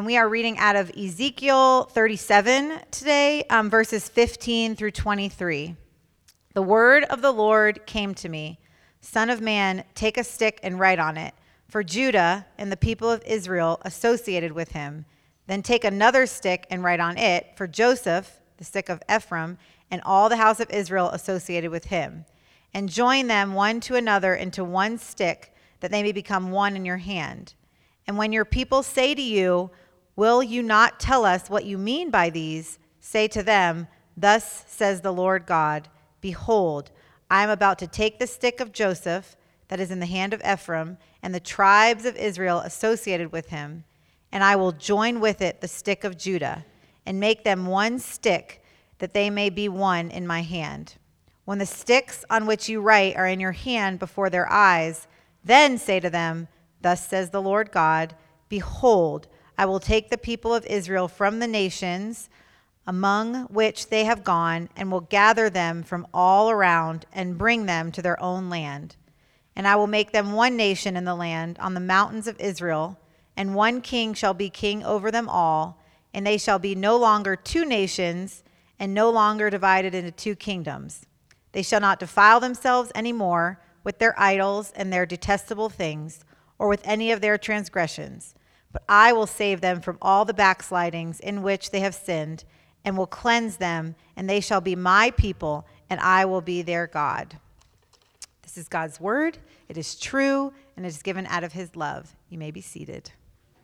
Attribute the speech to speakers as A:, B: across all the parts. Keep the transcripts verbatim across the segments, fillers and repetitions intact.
A: And we are reading out of Ezekiel thirty-seven today, um, verses fifteen through twenty-three. The word of the Lord came to me, Son of man, take a stick and write on it, for Judah and the people of Israel associated with him. Then take another stick and write on it, for Joseph, the stick of Ephraim, and all the house of Israel associated with him. And join them one to another into one stick, that they may become one in your hand. And when your people say to you, will you not tell us what you mean by these? Say to them, thus says the Lord God, behold, I am about to take the stick of Joseph that is in the hand of Ephraim and the tribes of Israel associated with him, and I will join with it the stick of Judah and make them one stick, that they may be one in my hand. When the sticks on which you write are in your hand before their eyes, then say to them, thus says the Lord God, behold, I will take the people of Israel from the nations among which they have gone, and will gather them from all around and bring them to their own land. And I will make them one nation in the land on the mountains of Israel, and one king shall be king over them all, and they shall be no longer two nations, and no longer divided into two kingdoms. They shall not defile themselves any more with their idols and their detestable things, or with any of their transgressions. But I will save them from all the backslidings in which they have sinned, and will cleanse them, and they shall be my people, and I will be their God. This is God's word. It is true, and it is given out of his love. You may be seated.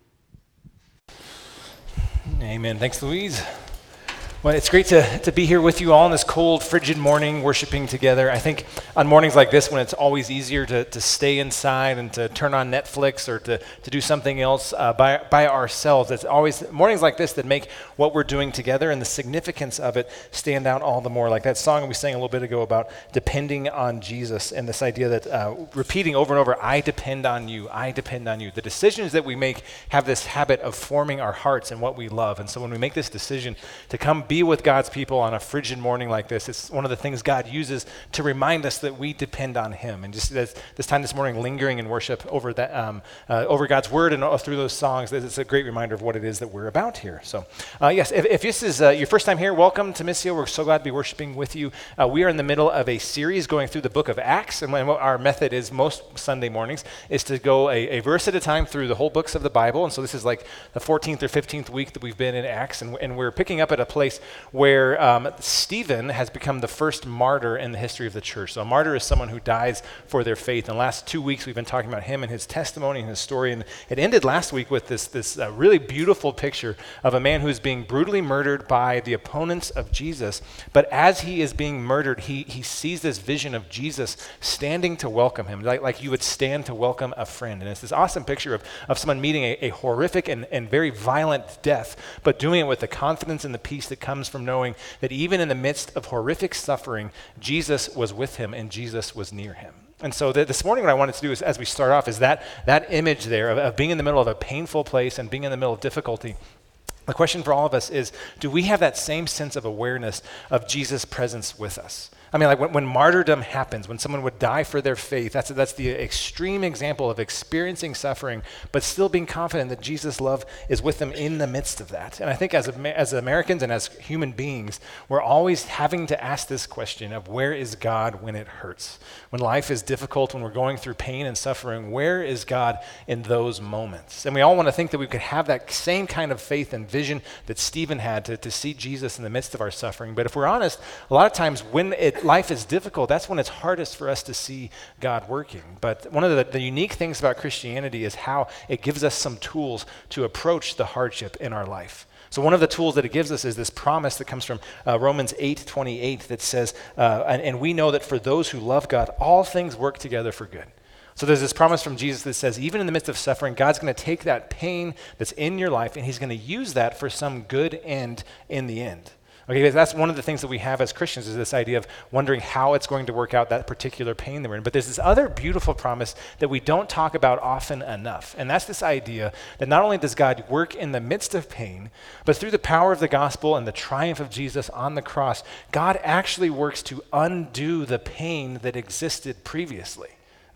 B: Amen. Thanks, Louise. Well, it's great to, to be here with you all on this cold, frigid morning, worshiping together. I think on mornings like this, when it's always easier to, to stay inside and to turn on Netflix or to, to do something else uh, by, by ourselves, it's always mornings like this that make what we're doing together and the significance of it stand out all the more. Like that song we sang a little bit ago about depending on Jesus, and this idea that uh, repeating over and over, I depend on you, I depend on you. The decisions that we make have this habit of forming our hearts and what we love. And so when we make this decision to come be with God's people on a frigid morning like this, it's one of the things God uses to remind us that we depend on him. And just this, this time this morning, lingering in worship over that, um, uh, over God's word and all through those songs, it's a great reminder of what it is that we're about here. So uh, yes, if, if this is uh, your first time here, welcome to Missio. We're so glad to be worshiping with you. Uh, we are in the middle of a series going through the book of Acts, and what our method is most Sunday mornings is to go a, a verse at a time through the whole books of the Bible. And so this is like the fourteenth or fifteenth week that we've been in Acts, and, and we're picking up at a place where um, Stephen has become the first martyr in the history of the church. So a martyr is someone who dies for their faith. In the last two weeks, we've been talking about him and his testimony and his story. And it ended last week with this, this uh, really beautiful picture of a man who's being brutally murdered by the opponents of Jesus. But as he is being murdered, he, he sees this vision of Jesus standing to welcome him, like, like you would stand to welcome a friend. And it's this awesome picture of, of someone meeting a, a horrific and, and very violent death, but doing it with the confidence and the peace that comes from knowing that even in the midst of horrific suffering, Jesus was with him and Jesus was near him. And so th- this morning what I wanted to do is, as we start off, is that, that image there of, of being in the middle of a painful place and being in the middle of difficulty. The question for all of us is, do we have that same sense of awareness of Jesus' presence with us? I mean, like when, when martyrdom happens, when someone would die for their faith, that's, that's the extreme example of experiencing suffering, but still being confident that Jesus' love is with them in the midst of that. And I think as, as Americans and as human beings, we're always having to ask this question of where is God when it hurts? When life is difficult, when we're going through pain and suffering, where is God in those moments? And we all want to think that we could have that same kind of faith and vision that Stephen had to, to see Jesus in the midst of our suffering. But if we're honest, a lot of times when it life is difficult, that's when it's hardest for us to see God working. But one of the, the unique things about Christianity is how it gives us some tools to approach the hardship in our life. So one of the tools that it gives us is this promise that comes from uh, Romans eight twenty-eight that says, uh, and, and we know that for those who love God, all things work together for good. So there's this promise from Jesus that says, even in the midst of suffering, God's going to take that pain that's in your life and he's going to use that for some good end in the end. Okay, that's one of the things that we have as Christians is this idea of wondering how it's going to work out that particular pain that we're in. But there's this other beautiful promise that we don't talk about often enough. And that's this idea that not only does God work in the midst of pain, but through the power of the gospel and the triumph of Jesus on the cross, God actually works to undo the pain that existed previously.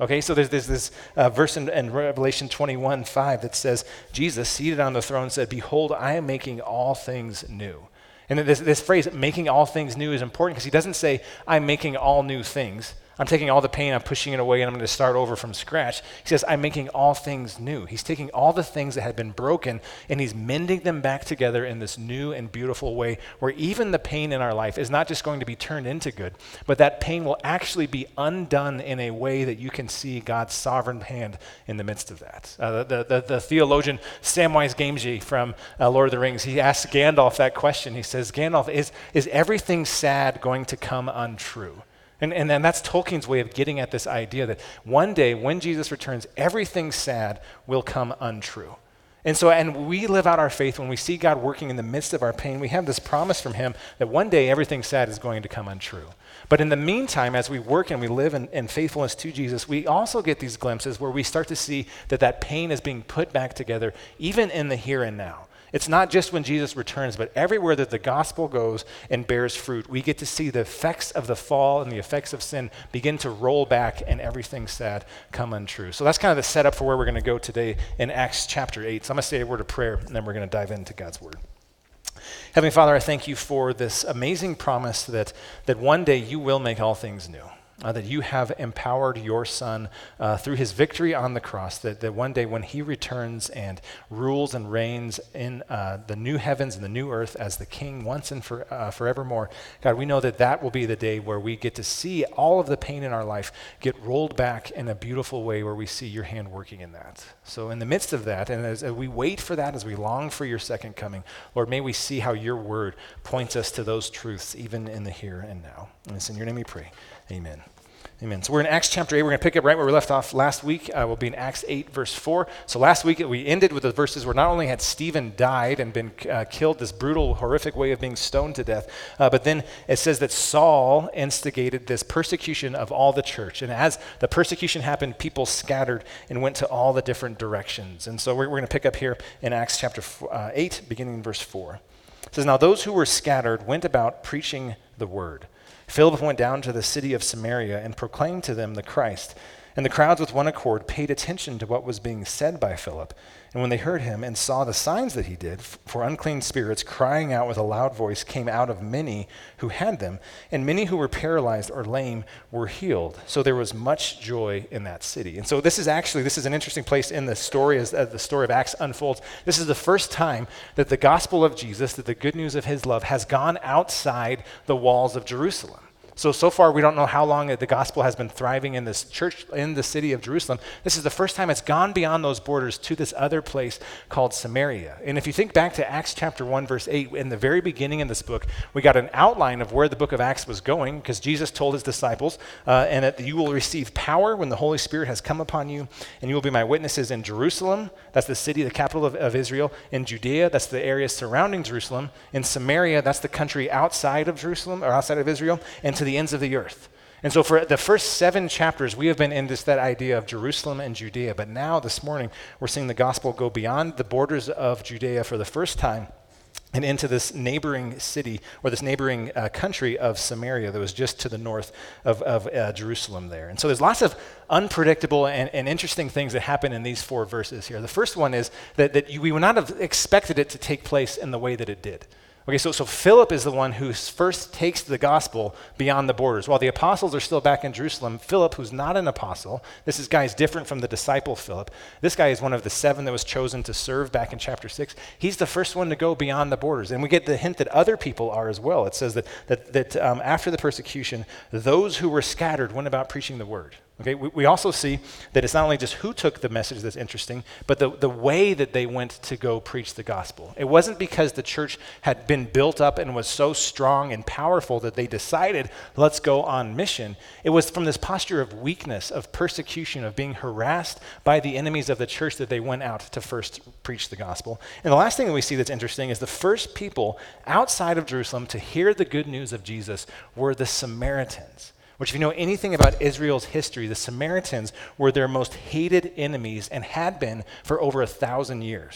B: Okay, so there's, there's this uh, verse in, in Revelation twenty-one five that says, Jesus seated on the throne said, behold, I am making all things new. And this, this phrase, making all things new, is important because he doesn't say, I'm making all new things. I'm taking all the pain, I'm pushing it away, and I'm going to start over from scratch. He says, I'm making all things new. He's taking all the things that had been broken, and he's mending them back together in this new and beautiful way where even the pain in our life is not just going to be turned into good, but that pain will actually be undone in a way that you can see God's sovereign hand in the midst of that. Uh, the, the, the theologian Samwise Gamgee from uh, Lord of the Rings, he asks Gandalf that question. He says, Gandalf, is, is everything sad going to come untrue? And, and then that's Tolkien's way of getting at this idea that one day when Jesus returns, everything sad will come untrue. And so, and we live out our faith when we see God working in the midst of our pain. We have this promise from him that one day everything sad is going to come untrue. But in the meantime, as we work and we live in, in faithfulness to Jesus, we also get these glimpses where we start to see that that pain is being put back together, even in the here and now. It's not just when Jesus returns, but everywhere that the gospel goes and bears fruit, we get to see the effects of the fall and the effects of sin begin to roll back and everything sad come untrue. So that's kind of the setup for where we're going to go today in Acts chapter eight. So I'm going to say a word of prayer, and then we're going to dive into God's word. Heavenly Father, I thank you for this amazing promise that, that one day you will make all things new. Uh, that you have empowered your son uh, through his victory on the cross, that, that one day when he returns and rules and reigns in uh, the new heavens and the new earth as the king once and for, uh, forevermore, God, we know that that will be the day where we get to see all of the pain in our life get rolled back in a beautiful way where we see your hand working in that. So in the midst of that, and as, as we wait for that, as we long for your second coming, Lord, may we see how your word points us to those truths even in the here and now. And it's in your name we pray. Amen. Amen. So we're in Acts chapter eight. We're going to pick up right where we left off last week. Uh, we'll be in Acts eight, verse four. So last week we ended with the verses where not only had Stephen died and been uh, killed, this brutal, horrific way of being stoned to death, uh, but then it says that Saul instigated this persecution of all the church. And as the persecution happened, people scattered and went to all the different directions. And so we're, we're going to pick up here in Acts chapter uh, eight, beginning in verse four. It says, now those who were scattered went about preaching the word. Philip went down to the city of Samaria and proclaimed to them the Christ. And the crowds with one accord paid attention to what was being said by Philip. And when they heard him and saw the signs that he did, for unclean spirits crying out with a loud voice came out of many who had them, and many who were paralyzed or lame were healed. So there was much joy in that city. And so this is actually, this is an interesting place in the story as uh, the story of Acts unfolds. This is the first time that the gospel of Jesus, that the good news of his love, has gone outside the walls of Jerusalem. So, so far, we don't know how long the gospel has been thriving in this church, in the city of Jerusalem. This is the first time it's gone beyond those borders to this other place called Samaria. And if you think back to Acts chapter one, verse eight, in the very beginning in this book, we got an outline of where the book of Acts was going, because Jesus told his disciples, uh, and that you will receive power when the Holy Spirit has come upon you, and you will be my witnesses in Jerusalem, that's the city, the capital of, of Israel, in Judea, that's the area surrounding Jerusalem, in Samaria, that's the country outside of Jerusalem, or outside of Israel, and to the ends of the earth. And so for the first seven chapters, we have been in this that idea of Jerusalem and Judea. But now this morning, we're seeing the gospel go beyond the borders of Judea for the first time and into this neighboring city, or this neighboring uh, country of Samaria that was just to the north of, of uh, Jerusalem there. And so there's lots of unpredictable and, and interesting things that happen in these four verses here. The first one is that, that you, we would not have expected it to take place in the way that it did. Okay, so, so Philip is the one who first takes the gospel beyond the borders. While the apostles are still back in Jerusalem, Philip, who's not an apostle, this is, guy is different from the disciple Philip. This guy is one of the seven that was chosen to serve back in chapter six. He's the first one to go beyond the borders. And we get the hint that other people are as well. It says that, that, that um, after the persecution, those who were scattered went about preaching the word. Okay, we, we also see that it's not only just who took the message that's interesting, but the, the way that they went to go preach the gospel. It wasn't because the church had been built up and was so strong and powerful that they decided, let's go on mission. It was from this posture of weakness, of persecution, of being harassed by the enemies of the church that they went out to first preach the gospel. And the last thing that we see that's interesting is the first people outside of Jerusalem to hear the good news of Jesus were the Samaritans. Which, if you know anything about Israel's history, the Samaritans were their most hated enemies and had been for over a thousand years.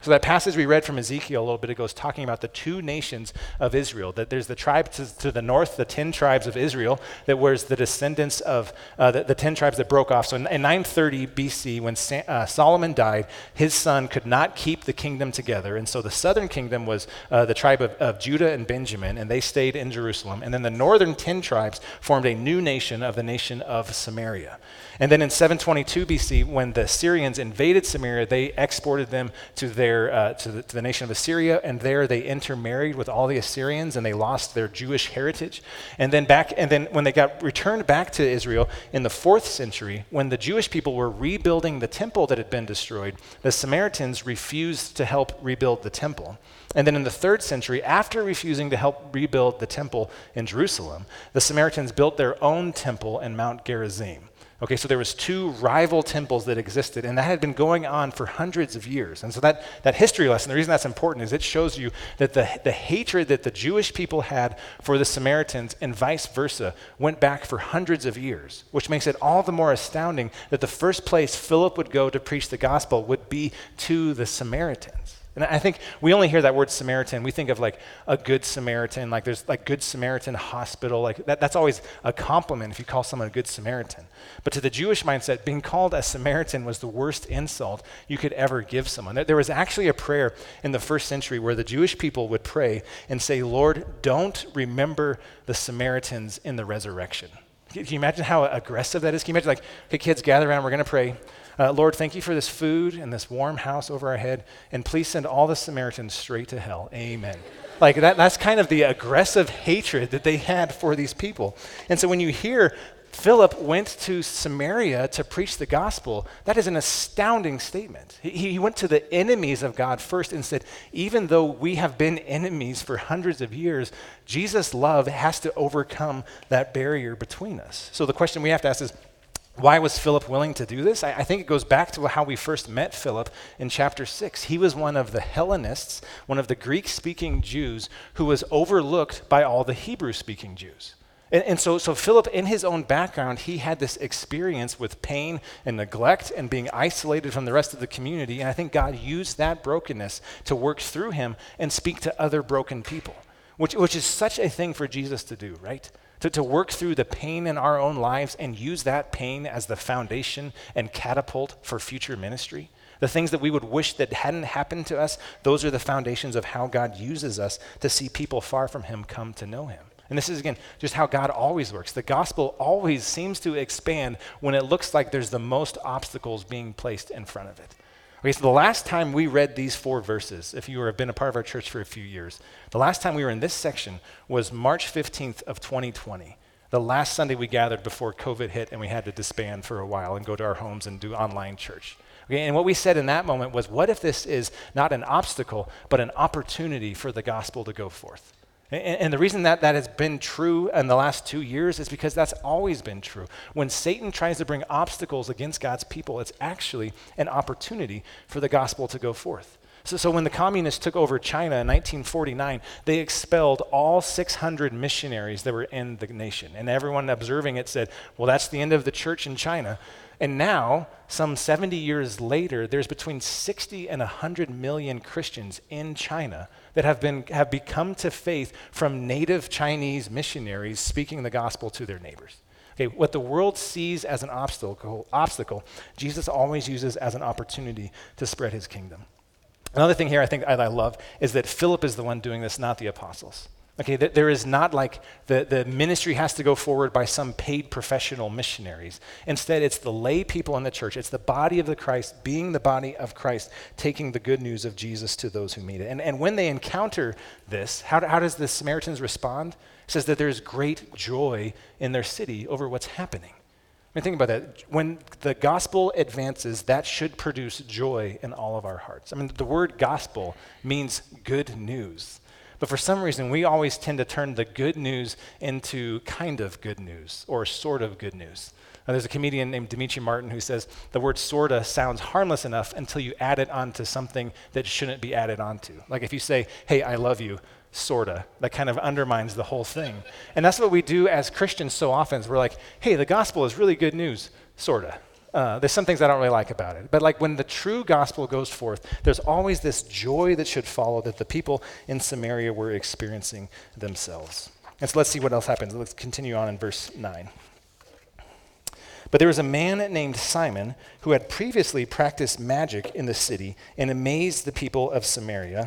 B: So that passage we read from Ezekiel a little bit ago is talking about the two nations of Israel, that there's the tribe to, to the north, the ten tribes of Israel, that was the descendants of uh, the, the ten tribes that broke off. So in, in nine thirty B C, when Sa- uh, Solomon died, his son could not keep the kingdom together. And so the southern kingdom was uh, the tribe of, of Judah and Benjamin, and they stayed in Jerusalem. And then the northern ten tribes formed a new nation of the nation of Samaria. And then in seven twenty-two B C, when the Syrians invaded Samaria, they exported them to their uh, to, the, to the nation of Assyria, and there they intermarried with all the Assyrians, and they lost their Jewish heritage. And then back, and then when they got returned back to Israel in the fourth century, when the Jewish people were rebuilding the temple that had been destroyed, the Samaritans refused to help rebuild the temple. And then in the third century, after refusing to help rebuild the temple in Jerusalem, the Samaritans built their own temple in Mount Gerizim. Okay, so there was two rival temples that existed, and that had been going on for hundreds of years. And so that, that history lesson, the reason that's important is it shows you that the, the hatred that the Jewish people had for the Samaritans and vice versa went back for hundreds of years, which makes it all the more astounding that the first place Philip would go to preach the gospel would be to the Samaritans. And I think we only hear that word Samaritan. We think of like a good Samaritan, like there's like Good Samaritan hospital. Like that, that's always a compliment if you call someone a good Samaritan. But to the Jewish mindset, being called a Samaritan was the worst insult you could ever give someone. There, there was actually a prayer in the first century where the Jewish people would pray and say, Lord, don't remember the Samaritans in the resurrection. Can you imagine how aggressive that is? Can you imagine like, okay, kids, gather around, we're going to pray. Uh, Lord, thank you for this food and this warm house over our head, and please send all the Samaritans straight to hell. Amen. Like that, that's kind of the aggressive hatred that they had for these people. And so when you hear Philip went to Samaria to preach the gospel, that is an astounding statement. He, he went to the enemies of God first and said, even though we have been enemies for hundreds of years, Jesus' love has to overcome that barrier between us. So the question we have to ask is, why was Philip willing to do this? I, I think it goes back to how we first met Philip in chapter six. He was one of the Hellenists, one of the Greek-speaking Jews who was overlooked by all the Hebrew-speaking Jews. And, and so, so Philip, in his own background, he had this experience with pain and neglect and being isolated from the rest of the community. And I think God used that brokenness to work through him and speak to other broken people, which, which is such a thing for Jesus to do, right? To, to work through the pain in our own lives and use that pain as the foundation and catapult for future ministry. The things that we would wish that hadn't happened to us, those are the foundations of how God uses us to see people far from him come to know him. And this is, again, just how God always works. The gospel always seems to expand when it looks like there's the most obstacles being placed in front of it. Okay, so the last time we read these four verses, if you have been a part of our church for a few years, the last time we were in this section was March fifteenth of twenty twenty, the last Sunday we gathered before COVID hit and we had to disband for a while and go to our homes and do online church. Okay, and what we said in that moment was, what if this is not an obstacle, but an opportunity for the gospel to go forth? And, and the reason that that has been true in the last two years is because that's always been true. When Satan tries to bring obstacles against God's people, it's actually an opportunity for the gospel to go forth. So, so when the communists took over China in nineteen forty-nine, they expelled all six hundred missionaries that were in the nation. And everyone observing it said, well, that's the end of the church in China. And now, some seventy years later, there's between sixty and one hundred million Christians in China that have been have become to faith from native Chinese missionaries speaking the gospel to their neighbors. Okay, what the world sees as an obstacle, obstacle, Jesus always uses as an opportunity to spread his kingdom. Another thing here I think I, I love is that Philip is the one doing this, not the apostles. Okay, th- there is not like the, the ministry has to go forward by some paid professional missionaries. Instead, it's the lay people in the church. It's the body of the Christ, being the body of Christ, taking the good news of Jesus to those who meet it. And, and when they encounter this, how, how does the Samaritans respond? It says that there's great joy in their city over what's happening. I mean, think about that. When the gospel advances, that should produce joy in all of our hearts. I mean, the word gospel means good news. But for some reason, we always tend to turn the good news into kind of good news or sort of good news. Now, there's a comedian named Demetri Martin who says the word sorta sounds harmless enough until you add it onto something that shouldn't be added onto. Like if you say, hey, I love you, sorta, that kind of undermines the whole thing. And that's what we do as Christians so often is we're like, hey, the gospel is really good news, sorta. Uh, there's some things I don't really like about it. But like when the true gospel goes forth, there's always this joy that should follow that the people in Samaria were experiencing themselves. And so let's see what else happens. Let's continue on in verse nine. But there was a man named Simon who had previously practiced magic in the city and amazed the people of Samaria.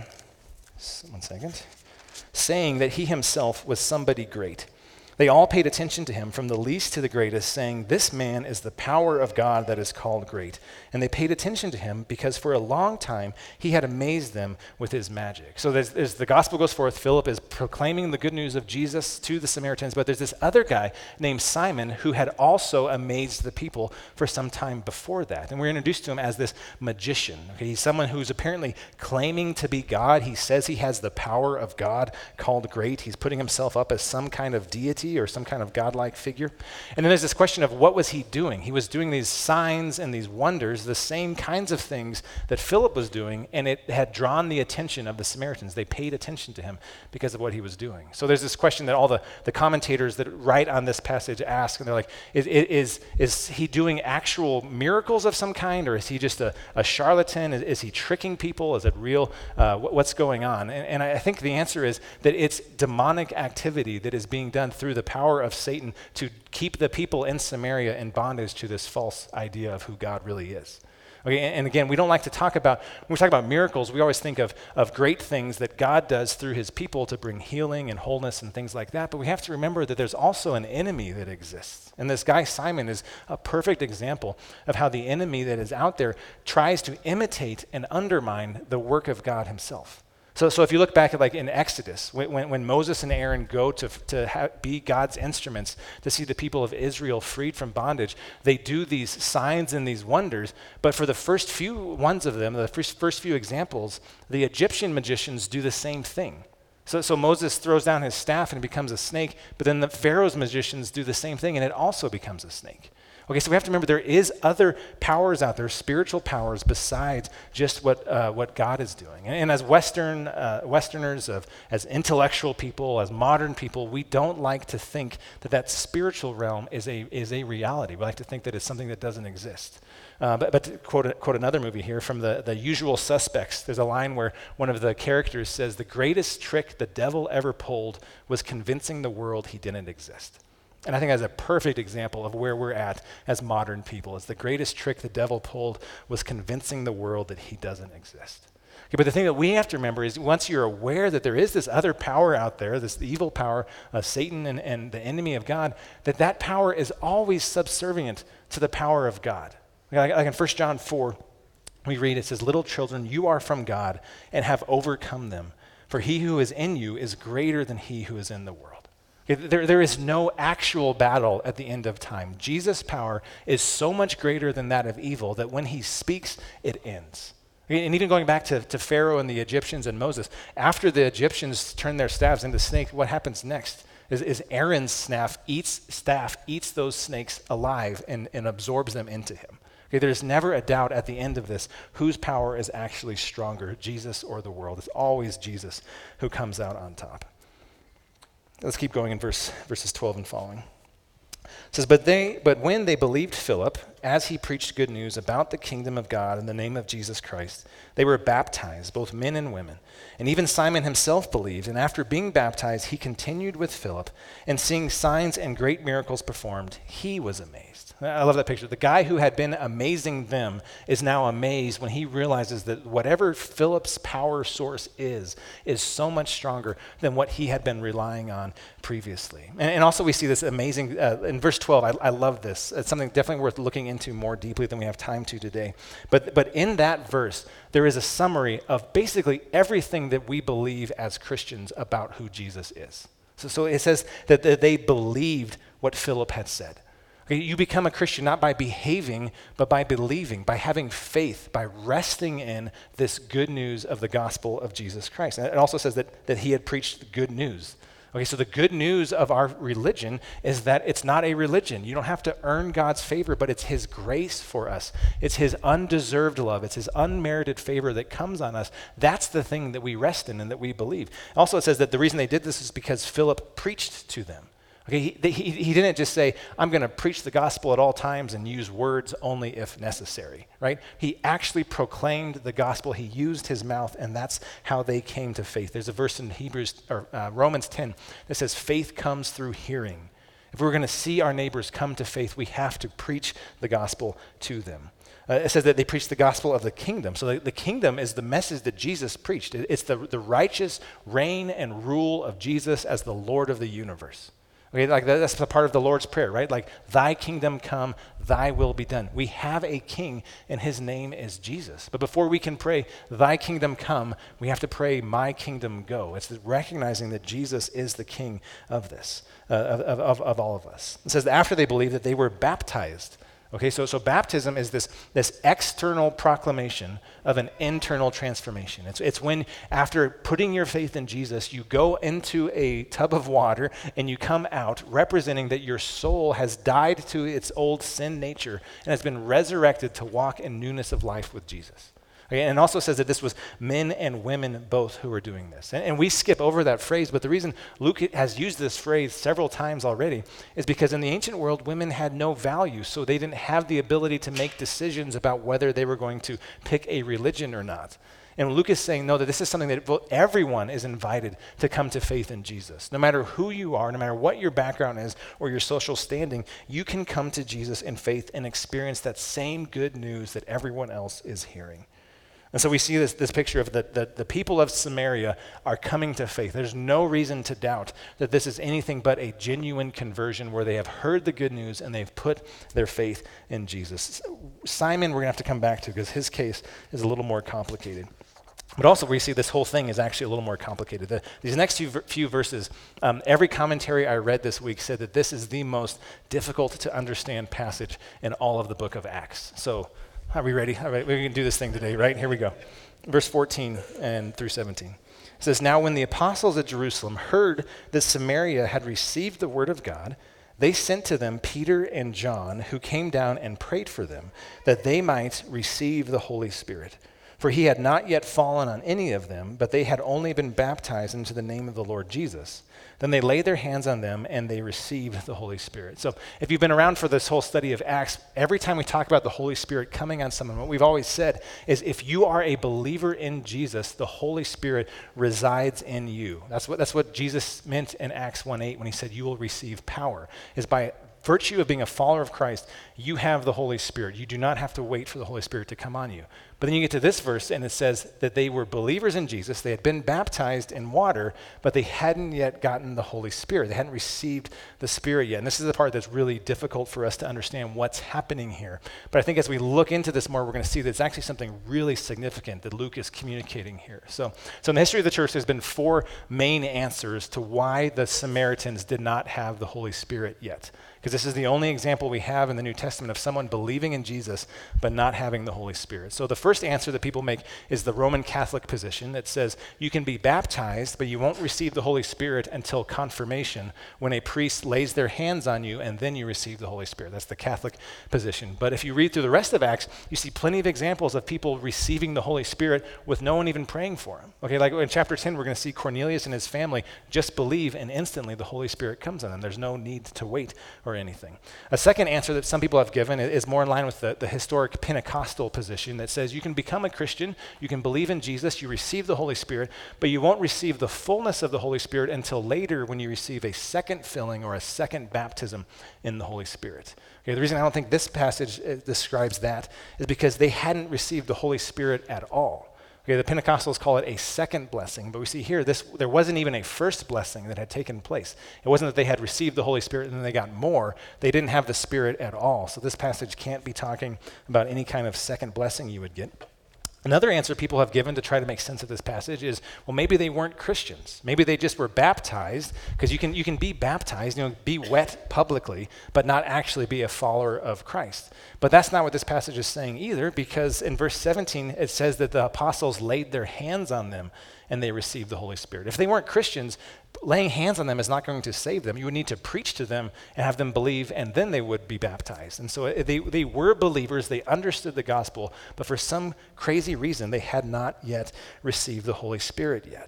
B: One second. Saying that he himself was somebody great. They all paid attention to him, from the least to the greatest, saying, "This man is the power of God that is called great." And they paid attention to him because for a long time he had amazed them with his magic. So there's, there's the gospel goes forth, Philip is proclaiming the good news of Jesus to the Samaritans, but there's this other guy named Simon who had also amazed the people for some time before that. And we're introduced to him as this magician. Okay? He's someone who's apparently claiming to be God. He says he has the power of God called great. He's putting himself up as some kind of deity or some kind of godlike figure. And then there's this question of what was he doing? He was doing these signs and these wonders, the same kinds of things that Philip was doing, and it had drawn the attention of the Samaritans. They paid attention to him because of what he was doing. So there's this question that all the, the commentators that write on this passage ask, and they're like, is, is, is he doing actual miracles of some kind, or is he just a, a charlatan? Is, is he tricking people? Is it real? Uh, what, what's going on? And, and I think the answer is that it's demonic activity that is being done through the power of Satan to keep the people in Samaria in bondage to this false idea of who God really is. Okay, and, and again, we don't like to talk about, when we talk about miracles, we always think of, of great things that God does through his people to bring healing and wholeness and things like that, but we have to remember that there's also an enemy that exists. And this guy Simon is a perfect example of how the enemy that is out there tries to imitate and undermine the work of God himself. So, so if you look back at like in Exodus, when, when, when Moses and Aaron go to, to ha- be God's instruments to see the people of Israel freed from bondage, they do these signs and these wonders, but for the first few ones of them, the first, first few examples, the Egyptian magicians do the same thing. So, so Moses throws down his staff and it becomes a snake, but then the Pharaoh's magicians do the same thing and it also becomes a snake. Okay, so we have to remember there is other powers out there, spiritual powers, besides just what uh, what God is doing. And, and as Western uh, Westerners, of as intellectual people, as modern people, we don't like to think that that spiritual realm is a is a reality. We like to think that it's something that doesn't exist. Uh, but but to quote quote another movie here from the the Usual Suspects, there's a line where one of the characters says, "The greatest trick the devil ever pulled was convincing the world he didn't exist." And I think that's a perfect example of where we're at as modern people. It's the greatest trick the devil pulled was convincing the world that he doesn't exist. Okay, but the thing that we have to remember is once you're aware that there is this other power out there, this evil power, uh, Satan and, and the enemy of God, that that power is always subservient to the power of God. Like, like in First John four, we read, it says, "Little children, you are from God and have overcome them. For he who is in you is greater than he who is in the world." There, there is no actual battle at the end of time. Jesus' power is so much greater than that of evil that when he speaks, it ends. And even going back to, to Pharaoh and the Egyptians and Moses, after the Egyptians turn their staffs into snakes, what happens next is, is Aaron's staff eats, staff eats those snakes alive and, and absorbs them into him. Okay, there's never a doubt at the end of this whose power is actually stronger, Jesus or the world. It's always Jesus who comes out on top. Let's keep going in verse verses twelve and following. It says, but they, but when they believed Philip, as he preached good news about the kingdom of God in the name of Jesus Christ, they were baptized, both men and women. And even Simon himself believed, and after being baptized, he continued with Philip, and seeing signs and great miracles performed, he was amazed. I love that picture. The guy who had been amazing them is now amazed when he realizes that whatever Philip's power source is, is so much stronger than what he had been relying on previously. And, and also we see this amazing, uh, in verse twelve, I, I love this. It's something definitely worth looking into more deeply than we have time to today. But, but in that verse, there is a summary of basically everything that we believe as Christians about who Jesus is. So, so it says that, that they believed what Philip had said. Okay, you become a Christian not by behaving, but by believing, by having faith, by resting in this good news of the gospel of Jesus Christ. And it also says that, that he had preached the good news. Okay, so the good news of our religion is that it's not a religion. You don't have to earn God's favor, but it's his grace for us. It's his undeserved love. It's his unmerited favor that comes on us. That's the thing that we rest in and that we believe. Also, it says that the reason they did this is because Philip preached to them. Okay, he, he, he didn't just say, I'm going to preach the gospel at all times and use words only if necessary, right? He actually proclaimed the gospel. He used his mouth, and that's how they came to faith. There's a verse in Hebrews or uh, Romans ten that says, faith comes through hearing. If we're going to see our neighbors come to faith, we have to preach the gospel to them. Uh, it says that they preach the gospel of the kingdom. So the, the kingdom is the message that Jesus preached. It, it's the, the righteous reign and rule of Jesus as the Lord of the universe. Okay, like that, that's the part of the Lord's Prayer, right? Like, thy kingdom come, thy will be done. We have a king, and his name is Jesus. But before we can pray, thy kingdom come, we have to pray, my kingdom go. It's recognizing that Jesus is the king of this, uh, of, of, of all of us. It says that after they believed that they were baptized. Okay, so, so baptism is this, this external proclamation of an internal transformation. It's, it's when, after putting your faith in Jesus, you go into a tub of water and you come out representing that your soul has died to its old sin nature and has been resurrected to walk in newness of life with Jesus. Okay, and it also says that this was men and women both who were doing this. And, and we skip over that phrase, but the reason Luke has used this phrase several times already is because in the ancient world, women had no value, so they didn't have the ability to make decisions about whether they were going to pick a religion or not. And Luke is saying, no, that this is something that everyone is invited to come to faith in Jesus. No matter who you are, no matter what your background is or your social standing, you can come to Jesus in faith and experience that same good news that everyone else is hearing. And so we see this, this picture of the, the, the people of Samaria are coming to faith. There's no reason to doubt that this is anything but a genuine conversion where they have heard the good news and they've put their faith in Jesus. Simon, we're going to have to come back to because his case is a little more complicated. But also we see this whole thing is actually a little more complicated. The, these next few, few verses, um, every commentary I read this week said that this is the most difficult to understand passage in all of the book of Acts. So are we ready? All right, we can do this thing today, right? Here we go. Verse fourteen and through seventeen. It says, now when the apostles at Jerusalem heard that Samaria had received the word of God, they sent to them Peter and John, who came down and prayed for them, that they might receive the Holy Spirit. For he had not yet fallen on any of them, but they had only been baptized into the name of the Lord Jesus. Then they laid their hands on them, and they received the Holy Spirit. So if you've been around for this whole study of Acts, every time we talk about the Holy Spirit coming on someone, what we've always said is if you are a believer in Jesus, the Holy Spirit resides in you. That's what, that's what Jesus meant in Acts one eight when he said you will receive power, is by virtue of being a follower of Christ, you have the Holy Spirit. You do not have to wait for the Holy Spirit to come on you. But then you get to this verse, and it says that they were believers in Jesus. They had been baptized in water, but they hadn't yet gotten the Holy Spirit. They hadn't received the Spirit yet. And this is the part that's really difficult for us to understand what's happening here. But I think as we look into this more, we're going to see that it's actually something really significant that Luke is communicating here. So, so in the history of the church, there's been four main answers to why the Samaritans did not have the Holy Spirit yet. Because this is the only example we have in the New Testament of someone believing in Jesus but not having the Holy Spirit. So the first answer that people make is the Roman Catholic position that says you can be baptized, but you won't receive the Holy Spirit until confirmation, when a priest lays their hands on you and then you receive the Holy Spirit. That's the Catholic position. But if you read through the rest of Acts, you see plenty of examples of people receiving the Holy Spirit with no one even praying for them. Okay, like in chapter ten, we're going to see Cornelius and his family just believe, and instantly the Holy Spirit comes on them. There's no need to wait or anything. A second answer that some people have given is more in line with the, the historic Pentecostal position that says you can become a Christian, you can believe in Jesus, you receive the Holy Spirit, but you won't receive the fullness of the Holy Spirit until later when you receive a second filling or a second baptism in the Holy Spirit. Okay, the reason I don't think this passage uh, describes that is because they hadn't received the Holy Spirit at all. Okay, the Pentecostals call it a second blessing, but we see here this there wasn't even a first blessing that had taken place. It wasn't that they had received the Holy Spirit and then they got more. They didn't have the Spirit at all. So this passage can't be talking about any kind of second blessing you would get. Another answer people have given to try to make sense of this passage is, well, maybe they weren't Christians. Maybe they just were baptized, because you can you can be baptized, you know, be wet publicly, but not actually be a follower of Christ. But that's not what this passage is saying either, because in verse seventeen, it says that the apostles laid their hands on them and they received the Holy Spirit. If they weren't Christians, laying hands on them is not going to save them. You would need to preach to them and have them believe, and then they would be baptized. And so they, they were believers, they understood the gospel, but for some crazy reason, they had not yet received the Holy Spirit yet.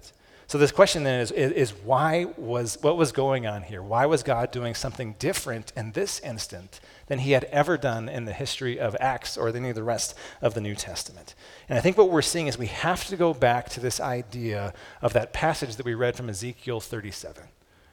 B: So this question then is, is, is why was, what was going on here? Why was God doing something different in this instant than he had ever done in the history of Acts or any of the rest of the New Testament? And I think what we're seeing is we have to go back to this idea of that passage that we read from Ezekiel thirty-seven.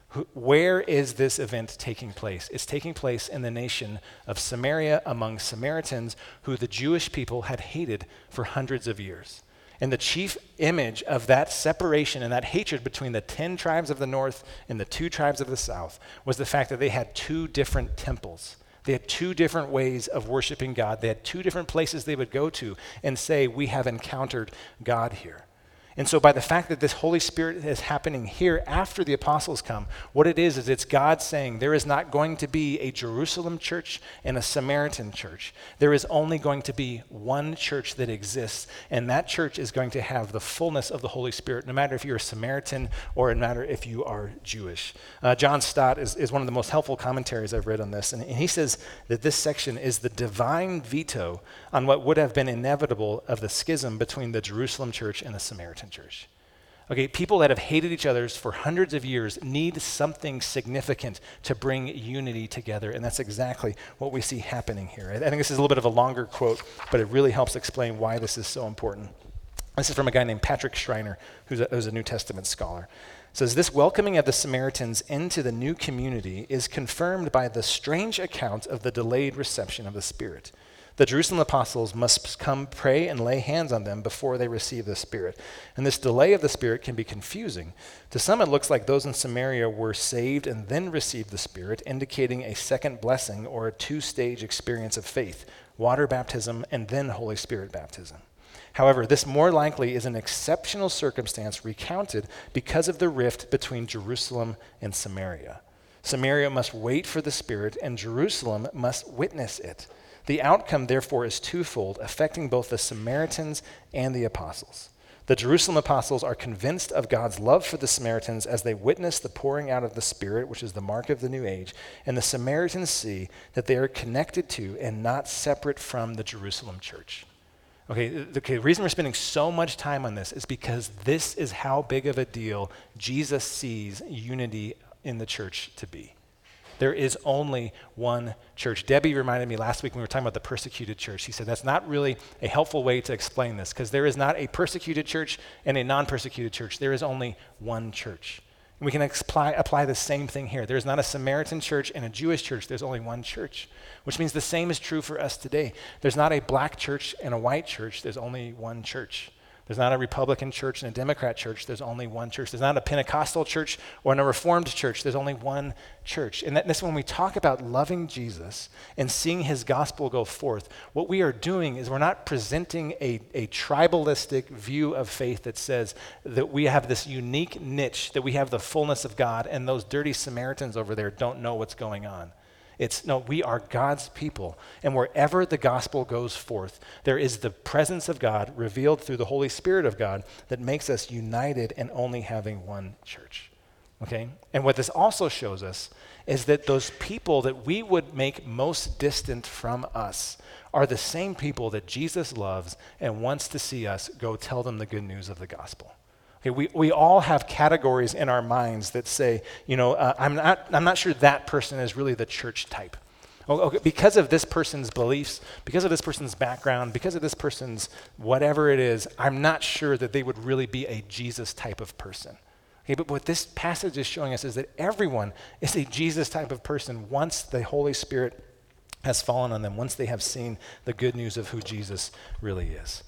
B: Where is this event taking place? It's taking place in the nation of Samaria among Samaritans who the Jewish people had hated for hundreds of years. And the chief image of that separation and that hatred between the ten tribes of the north and the two tribes of the south was the fact that they had two different temples. They had two different ways of worshiping God. They had two different places they would go to and say, we have encountered God here. And so by the fact that this Holy Spirit is happening here after the apostles come, what it is, is it's God saying there is not going to be a Jerusalem church and a Samaritan church. There is only going to be one church that exists, and that church is going to have the fullness of the Holy Spirit, no matter if you're a Samaritan or no matter if you are Jewish. Uh, John Stott is, is one of the most helpful commentaries I've read on this, and, and he says that this section is the divine veto on what would have been inevitable of the schism between the Jerusalem church and the Samaritan church. Okay, people that have hated each other for hundreds of years need something significant to bring unity together, and that's exactly what we see happening here. I think this is a little bit of a longer quote, but it really helps explain why this is so important. This is from a guy named Patrick Schreiner, who's a, who's a New Testament scholar. It says, this welcoming of the Samaritans into the new community is confirmed by the strange account of the delayed reception of the Spirit. The Jerusalem apostles must come pray and lay hands on them before they receive the Spirit. And this delay of the Spirit can be confusing. To some, it looks like those in Samaria were saved and then received the Spirit, indicating a second blessing or a two-stage experience of faith, water baptism and then Holy Spirit baptism. However, this more likely is an exceptional circumstance recounted because of the rift between Jerusalem and Samaria. Samaria must wait for the Spirit, and Jerusalem must witness it. The outcome, therefore, is twofold, affecting both the Samaritans and the apostles. The Jerusalem apostles are convinced of God's love for the Samaritans as they witness the pouring out of the Spirit, which is the mark of the new age, and the Samaritans see that they are connected to and not separate from the Jerusalem church. Okay, the, the reason we're spending so much time on this is because this is how big of a deal Jesus sees unity in the church to be. There is only one church. Debbie reminded me last week when we were talking about the persecuted church. She said that's not really a helpful way to explain this because there is not a persecuted church and a non-persecuted church. There is only one church. And we can apply, apply the same thing here. There's not a Samaritan church and a Jewish church. There's only one church, which means the same is true for us today. There's not a black church and a white church. There's only one church. There's not a Republican church and a Democrat church. There's only one church. There's not a Pentecostal church or a Reformed church. There's only one church. And that, that's when we talk about loving Jesus and seeing his gospel go forth, what we are doing is we're not presenting a, a tribalistic view of faith that says that we have this unique niche, that we have the fullness of God, and those dirty Samaritans over there don't know what's going on. It's, no, we are God's people, and wherever the gospel goes forth, there is the presence of God revealed through the Holy Spirit of God that makes us united and only having one church, okay? And what this also shows us is that those people that we would make most distant from us are the same people that Jesus loves and wants to see us go tell them the good news of the gospel. Okay, we, we all have categories in our minds that say, you know, uh, I'm not I'm not sure that person is really the church type. Okay, because of this person's beliefs, because of this person's background, because of this person's whatever it is, I'm not sure that they would really be a Jesus type of person. Okay, but what this passage is showing us is that everyone is a Jesus type of person once the Holy Spirit has fallen on them, once they have seen the good news of who Jesus really is.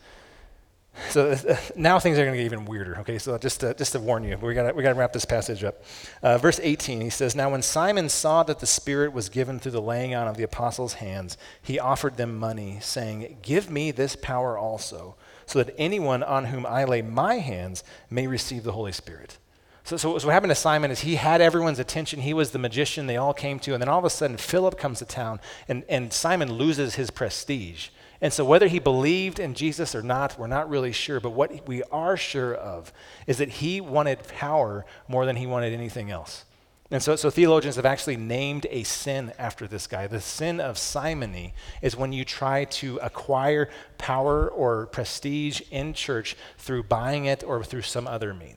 B: So uh, now things are going to get even weirder, okay? So just to, just to warn you, we got we got to wrap this passage up. Uh, verse eighteen, he says, "Now when Simon saw that the Spirit was given through the laying on of the apostles' hands, he offered them money, saying, 'Give me this power also, so that anyone on whom I lay my hands may receive the Holy Spirit.'" So, so what happened to Simon is he had everyone's attention. He was the magician they all came to, and then all of a sudden Philip comes to town, and, and Simon loses his prestige. And so whether he believed in Jesus or not, we're not really sure. But what we are sure of is that he wanted power more than he wanted anything else. And so, so theologians have actually named a sin after this guy. The sin of simony is when you try to acquire power or prestige in church through buying it or through some other means.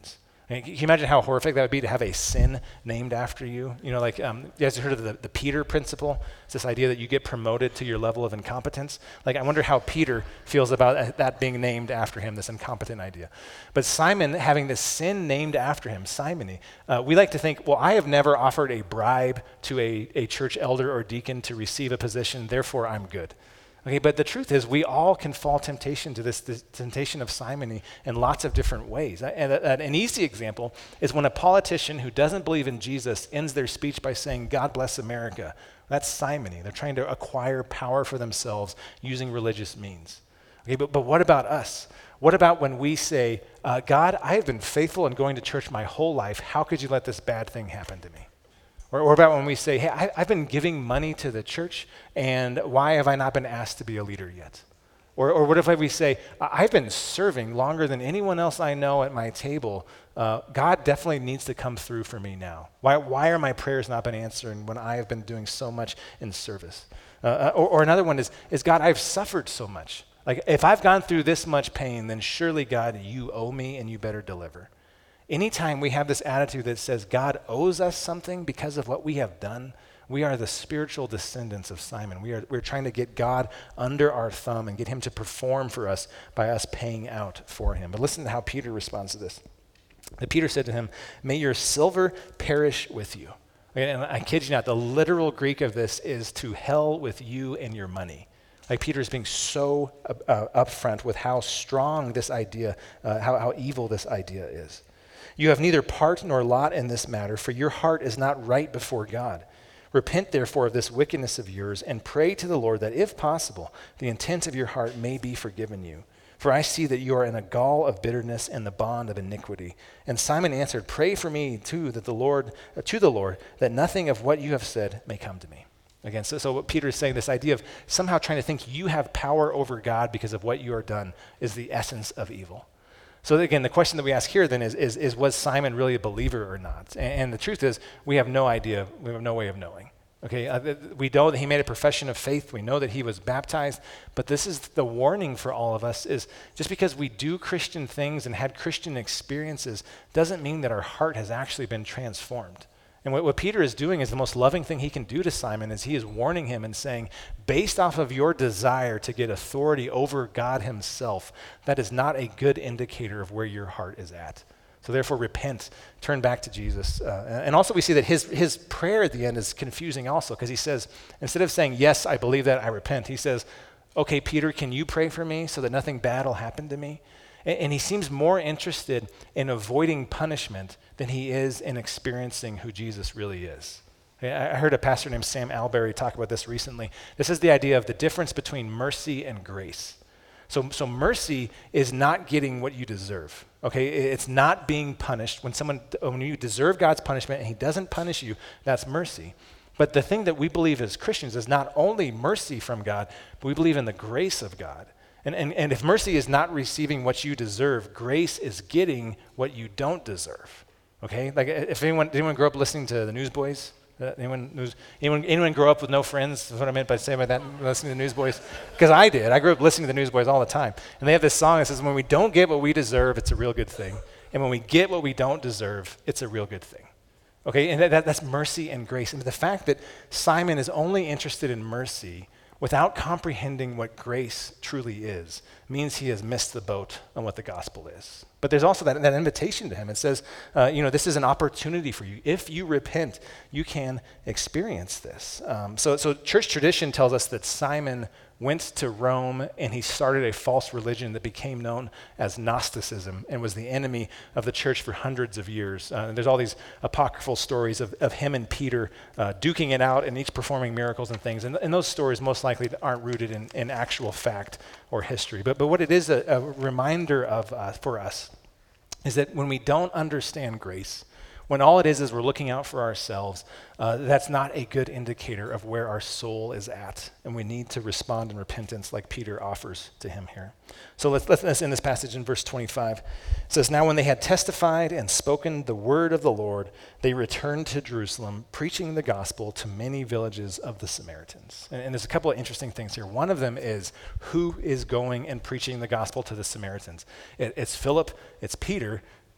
B: I mean, can you imagine how horrific that would be to have a sin named after you? You know, like, um, you guys have heard of the, the Peter principle? It's this idea that you get promoted to your level of incompetence. Like, I wonder how Peter feels about that being named after him, this incompetent idea. But Simon having this sin named after him, simony, uh, we like to think, well, I have never offered a bribe to a, a church elder or deacon to receive a position, therefore I'm good. Okay, but the truth is we all can fall temptation to this, this temptation of simony in lots of different ways. And a, a, an easy example is when a politician who doesn't believe in Jesus ends their speech by saying, God bless America. That's simony. They're trying to acquire power for themselves using religious means. Okay, but, but what about us? What about when we say, uh, God, I have been faithful in going to church my whole life. How could you let this bad thing happen to me? Or, or about when we say, hey, I, I've been giving money to the church, and why have I not been asked to be a leader yet? Or, or what if we say, I've been serving longer than anyone else I know at my table. Uh, God definitely needs to come through for me now. Why, why are my prayers not been answered when I have been doing so much in service? Uh, or, or another one is, is, God, I've suffered so much. Like, if I've gone through this much pain, then surely, God, you owe me and you better deliver. Anytime we have this attitude that says God owes us something because of what we have done, we are the spiritual descendants of Simon. We are, we're trying to get God under our thumb and get him to perform for us by us paying out for him. But listen to how Peter responds to this. And Peter said to him, may your silver perish with you. And I kid you not, the literal Greek of this is to hell with you and your money. Like Peter's being so uh, upfront with how strong this idea, uh, how, how evil this idea is. You have neither part nor lot in this matter, for your heart is not right before God. Repent, therefore, of this wickedness of yours, and pray to the Lord that, if possible, the intent of your heart may be forgiven you. For I see that you are in a gall of bitterness and the bond of iniquity. And Simon answered, pray for me, too, that the Lord, uh, to the Lord, that nothing of what you have said may come to me. Again, so, so what Peter is saying, this idea of somehow trying to think you have power over God because of what you are done, is the essence of evil. So again, the question that we ask here then is, is, is was Simon really a believer or not? And, and the truth is, we have no idea. We have no way of knowing. Okay, uh, we know that he made a profession of faith. We know that he was baptized. But this is the warning for all of us, is just because we do Christian things and had Christian experiences doesn't mean that our heart has actually been transformed. And what, what Peter is doing is the most loving thing he can do to Simon, is he is warning him and saying, based off of your desire to get authority over God himself, that is not a good indicator of where your heart is at. So therefore, repent, turn back to Jesus. Uh, and also we see that his, his prayer at the end is confusing also, because he says, instead of saying, yes, I believe that, I repent, he says, okay, Peter, can you pray for me so that nothing bad will happen to me? And he seems more interested in avoiding punishment than he is in experiencing who Jesus really is. I heard a pastor named Sam Alberry talk about this recently. This is the idea of the difference between mercy and grace. So, so mercy is not getting what you deserve. Okay, it's not being punished. When someone, when you deserve God's punishment and he doesn't punish you, that's mercy. But the thing that we believe as Christians is not only mercy from God, but we believe in the grace of God. And, and, and if mercy is not receiving what you deserve, grace is getting what you don't deserve. Okay? Like, if anyone, did anyone grow up listening to the Newsboys? Uh, anyone, news, anyone, anyone grow up with no friends? That's what I meant by saying by that, listening to the Newsboys. Because I did. I grew up listening to the Newsboys all the time. And they have this song that says, when we don't get what we deserve, it's a real good thing. And when we get what we don't deserve, it's a real good thing. Okay? And that, that, that's mercy and grace. And the fact that Simon is only interested in mercy without comprehending what grace truly is means he has missed the boat on what the gospel is. But there's also that, that invitation to him. It says, uh, you know, this is an opportunity for you. If you repent, you can experience this. Um, so, so church tradition tells us that Simon went to Rome and he started a false religion that became known as Gnosticism and was the enemy of the church for hundreds of years. Uh, and there's all these apocryphal stories of, of him and Peter uh, duking it out and each performing miracles and things. And, and those stories most likely aren't rooted in, in actual fact or history. But, but what it is a, a reminder of uh, for us is that when we don't understand grace, when all it is is we're looking out for ourselves, uh, that's not a good indicator of where our soul is at. And we need to respond in repentance like Peter offers to him here. So let's, let's end this passage in verse twenty-five. It says, now when they had testified and spoken the word of the Lord, they returned to Jerusalem, preaching the gospel to many villages of the Samaritans. And, and there's a couple of interesting things here. One of them is who is going and preaching the gospel to the Samaritans. It, it's Philip, it's Peter,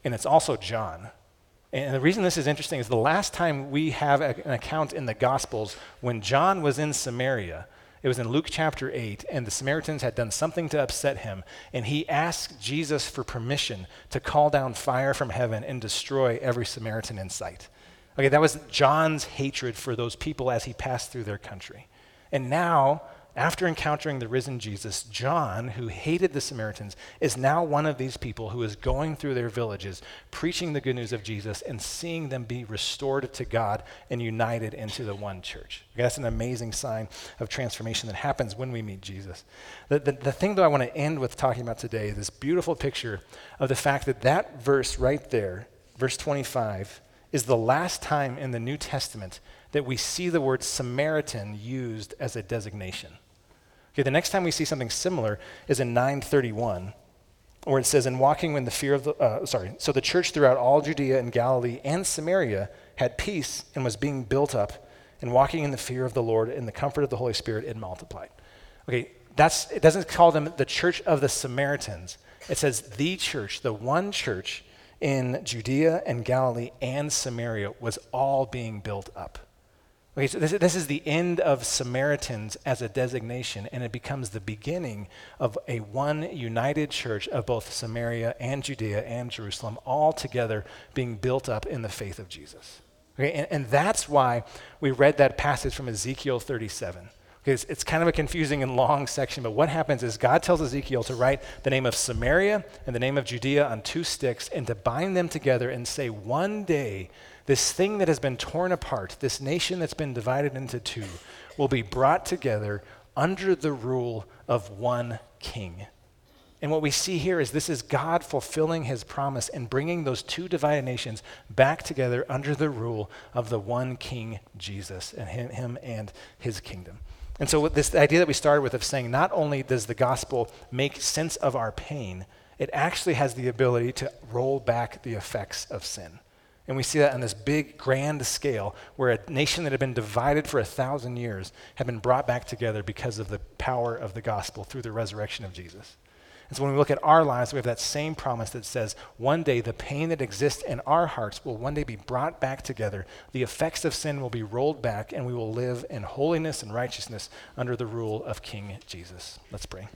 B: and it's also John. And the reason this is interesting is the last time we have a, an account in the Gospels when John was in Samaria, it was in Luke chapter eight, and the Samaritans had done something to upset him, and he asked Jesus for permission to call down fire from heaven and destroy every Samaritan in sight. Okay, that was John's hatred for those people as he passed through their country. And now, after encountering the risen Jesus, John, who hated the Samaritans, is now one of these people who is going through their villages, preaching the good news of Jesus and seeing them be restored to God and united into the one church. Okay, that's an amazing sign of transformation that happens when we meet Jesus. The, the, the thing that I want to end with talking about today is this beautiful picture of the fact that that verse right there, verse twenty-five, is the last time in the New Testament that we see the word Samaritan used as a designation. Okay, the next time we see something similar is in nine thirty-one, where it says, "In walking in the fear of the," uh, sorry, "so the church throughout all Judea and Galilee and Samaria had peace and was being built up, and walking in the fear of the Lord in the comfort of the Holy Spirit, it multiplied." Okay, that's, it doesn't call them the church of the Samaritans. It says the church, the one church in Judea and Galilee and Samaria was all being built up. Okay, so this, this is the end of Samaritans as a designation, and it becomes the beginning of a one united church of both Samaria and Judea and Jerusalem, all together being built up in the faith of Jesus. Okay, and, and that's why we read that passage from Ezekiel thirty-seven. Okay, it's, it's kind of a confusing and long section, but what happens is God tells Ezekiel to write the name of Samaria and the name of Judea on two sticks and to bind them together and say, one day, this thing that has been torn apart, this nation that's been divided into two, will be brought together under the rule of one king. And what we see here is this is God fulfilling his promise and bringing those two divided nations back together under the rule of the one king, Jesus, and him, him and his kingdom. And so with this idea that we started with of saying not only does the gospel make sense of our pain, it actually has the ability to roll back the effects of sin. And we see that on this big, grand scale where a nation that had been divided for a thousand years had been brought back together because of the power of the gospel through the resurrection of Jesus. And so when we look at our lives, we have that same promise that says one day the pain that exists in our hearts will one day be brought back together. The effects of sin will be rolled back, and we will live in holiness and righteousness under the rule of King Jesus. Let's pray.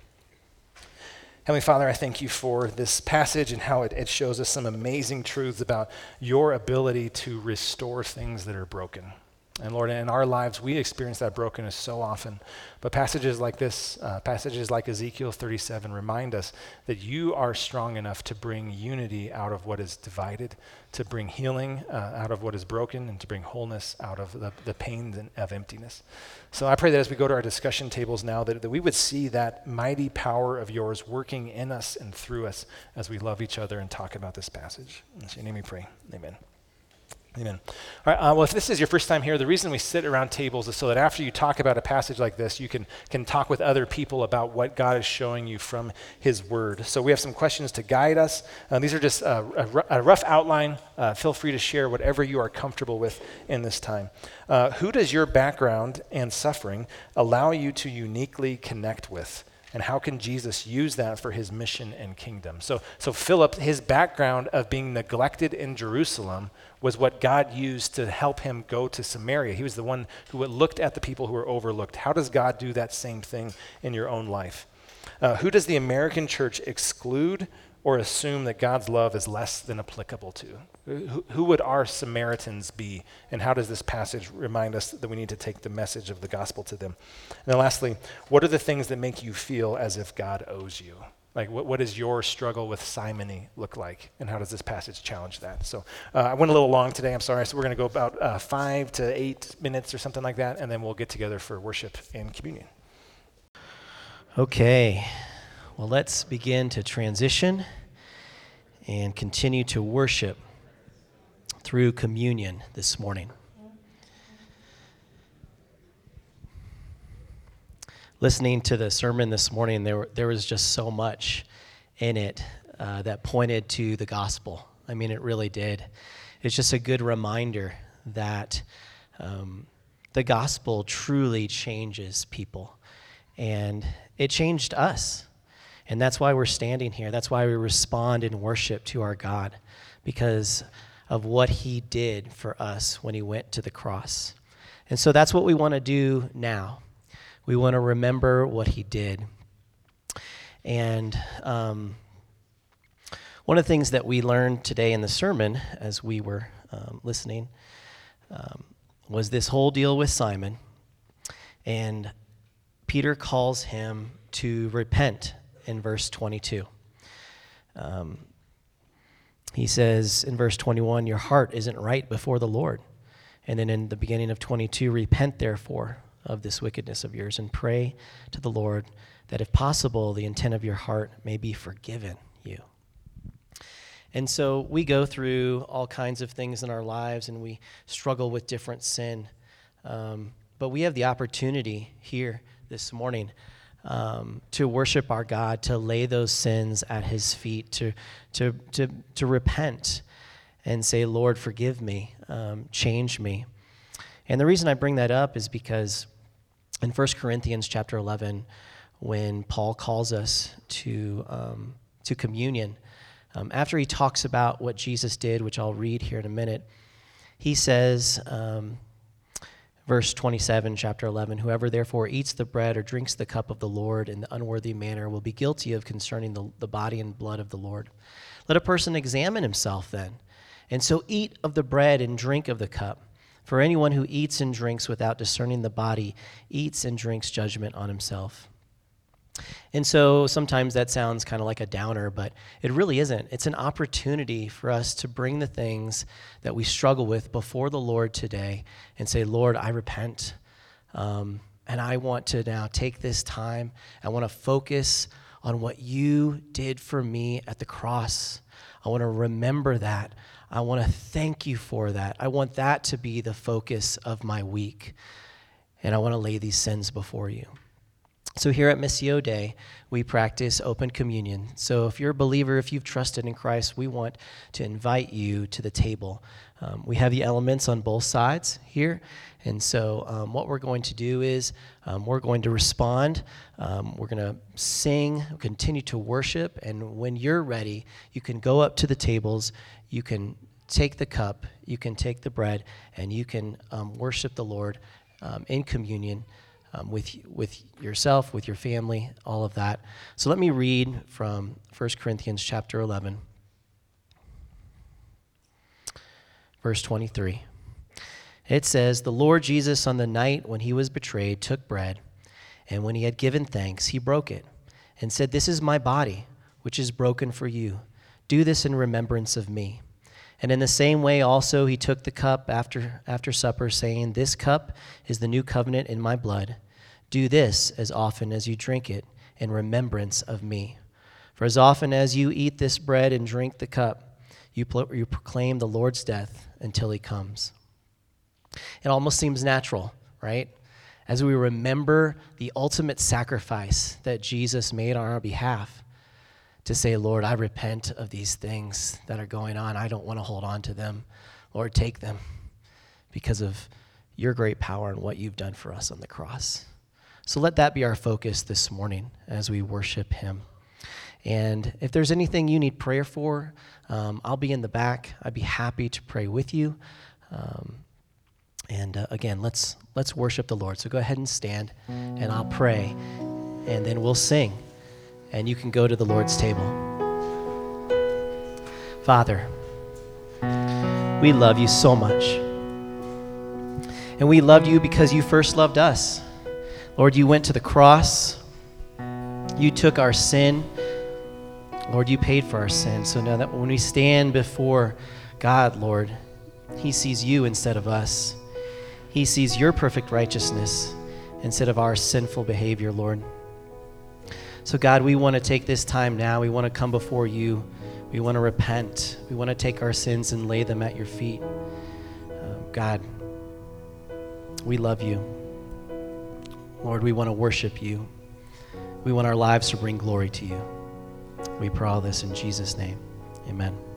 B: Heavenly Father, I thank you for this passage and how it, it shows us some amazing truths about your ability to restore things that are broken. And Lord, in our lives, we experience that brokenness so often. But passages like this, uh, passages like Ezekiel thirty-seven remind us that you are strong enough to bring unity out of what is divided, to bring healing uh, out of what is broken, and to bring wholeness out of the, the pain of emptiness. So I pray that as we go to our discussion tables now, that, that we would see that mighty power of yours working in us and through us as we love each other and talk about this passage. In your name we pray. Amen. Amen. All right, uh, well, if this is your first time here, the reason we sit around tables is so that after you talk about a passage like this, you can, can talk with other people about what God is showing you from his word. So we have some questions to guide us. Uh, these are just uh, a, a rough outline. Uh, feel free to share whatever you are comfortable with in this time. Uh, who does your background and suffering allow you to uniquely connect with? And how can Jesus use that for his mission and kingdom? So, so Philip, his background of being neglected in Jerusalem was what God used to help him go to Samaria. He was the one who looked at the people who were overlooked. How does God do that same thing in your own life? Uh, who does the American church exclude or assume that God's love is less than applicable to? Who, who would our Samaritans be? And how does this passage remind us that we need to take the message of the gospel to them? And then lastly, what are the things that make you feel as if God owes you? Like, what, what does your struggle with simony look like? And how does this passage challenge that? So uh, I went a little long today, I'm sorry. So we're going to go about uh, five to eight minutes or something like that, and then we'll get together for worship and communion.
C: Okay, well, let's begin to transition and continue to worship through communion this morning. Listening to the sermon this morning, there there was just so much in it uh, that pointed to the gospel. I mean, it really did. It's just a good reminder that um, the gospel truly changes people, and it changed us. And that's why we're standing here. That's why we respond in worship to our God, because of what he did for us when he went to the cross. And so that's what we want to do now. We want to remember what he did. And um, one of the things that we learned today in the sermon as we were um, listening um, was this whole deal with Simon. And Peter calls him to repent in verse twenty-two. Um, he says in verse twenty-one, your heart isn't right before the Lord. And then in the beginning of twenty-two, repent therefore of this wickedness of yours and pray to the Lord that if possible, the intent of your heart may be forgiven you. And so we go through all kinds of things in our lives and we struggle with different sin. Um, but we have the opportunity here this morning um, to worship our God, to lay those sins at his feet, to, to, to, to repent and say, Lord, forgive me, um, change me. And the reason I bring that up is because in First Corinthians chapter eleven, when Paul calls us to um, to communion, um, after he talks about what Jesus did, which I'll read here in a minute, he says, um, verse twenty-seven, chapter eleven, whoever therefore eats the bread or drinks the cup of the Lord in the unworthy manner will be guilty of concerning the, the body and blood of the Lord. Let a person examine himself then, and so eat of the bread and drink of the cup. For anyone who eats and drinks without discerning the body eats and drinks judgment on himself. And so sometimes that sounds kind of like a downer, but it really isn't. It's an opportunity for us to bring the things that we struggle with before the Lord today and say, Lord, I repent. Um, and I want to now take this time. I want to focus on what you did for me at the cross. I want to remember that. I want to thank you for that. I want that to be the focus of my week. And I want to lay these sins before you. So here at Missio Day, we practice open communion. So if you're a believer, if you've trusted in Christ, we want to invite you to the table. Um, we have the elements on both sides here. And so um, what we're going to do is um, we're going to respond. Um, we're going to sing, continue to worship. And when you're ready, you can go up to the tables. You can take the cup. You can take the bread. And you can um, worship the Lord um, in communion. Um, with with yourself, with your family, all of that. So let me read from First Corinthians chapter eleven, verse twenty-three. It says, the Lord Jesus on the night when he was betrayed took bread, and when he had given thanks, he broke it, and said, this is my body, which is broken for you. Do this in remembrance of me. And in the same way also he took the cup after after supper, saying, this cup is the new covenant in my blood. Do this as often as you drink it in remembrance of me. For as often as you eat this bread and drink the cup, you, pro- you proclaim the Lord's death until he comes. It almost seems natural, right? As we remember the ultimate sacrifice that Jesus made on our behalf, to say, Lord, I repent of these things that are going on. I don't want to hold on to them. Lord, take them because of your great power and what you've done for us on the cross. So let that be our focus this morning as we worship him. And if there's anything you need prayer for, um, I'll be in the back. I'd be happy to pray with you. Um, and uh, again, let's let's worship the Lord. So go ahead and stand, and I'll pray, and then we'll sing. And you can go to the Lord's table. Father, we love you so much. And we love you because you first loved us. Lord, you went to the cross. You took our sin. Lord, you paid for our sin. So now that when we stand before God, Lord, he sees you instead of us. He sees your perfect righteousness instead of our sinful behavior, Lord. So God, we want to take this time now. We want to come before you. We want to repent. We want to take our sins and lay them at your feet. Um, God, we love you. Lord, we want to worship you. We want our lives to bring glory to you. We pray all this in Jesus' name. Amen.